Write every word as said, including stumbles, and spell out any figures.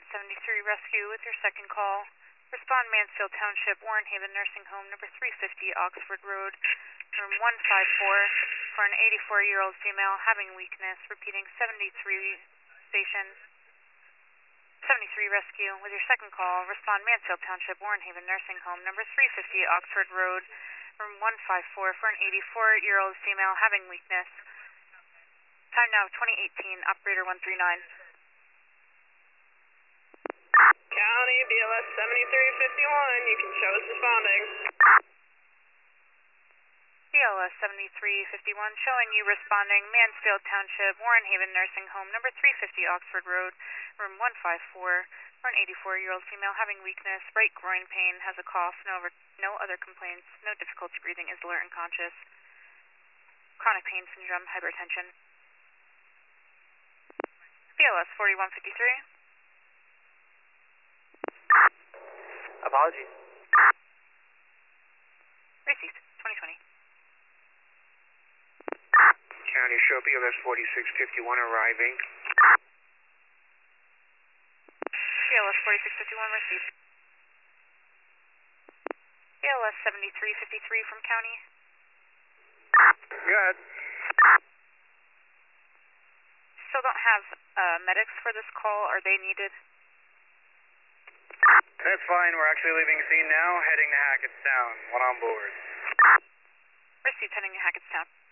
seventy-three Rescue with your second call. Respond Mansfield Township, Warren Haven Nursing Home, number three fifty Oxford Road, room one five four, for an eighty-four-year-old female having weakness. Repeating, seventy-three station. seventy-three Rescue with your second call. Respond Mansfield Township, Warren Haven Nursing Home, number three fifty Oxford Road, room one five four, for an eighty-four-year-old female having weakness. Time now twenty eighteen, operator one three nine. County, B L S seventy-three fifty-one, you can show us responding. B L S seventy-three fifty-one, showing you responding, Mansfield Township, Warren Haven Nursing Home, number three fifty Oxford Road, room one five four, for an eighty-four-year-old female having weakness, right groin pain, has a cough, no, over, no other complaints, no difficulty breathing, is alert and conscious, chronic pain syndrome, hypertension. B L S forty-one fifty-three. Apologies. Received, twenty twenty. County show B L S forty-six fifty-one arriving. B L S forty-six fifty-one received. B L S seventy-three fifty-three from County. Good. Still don't have uh, medics for this call. Are they needed? That's fine. We're actually leaving scene now, heading to Hackettstown. One on board. Received, heading to Hackettstown.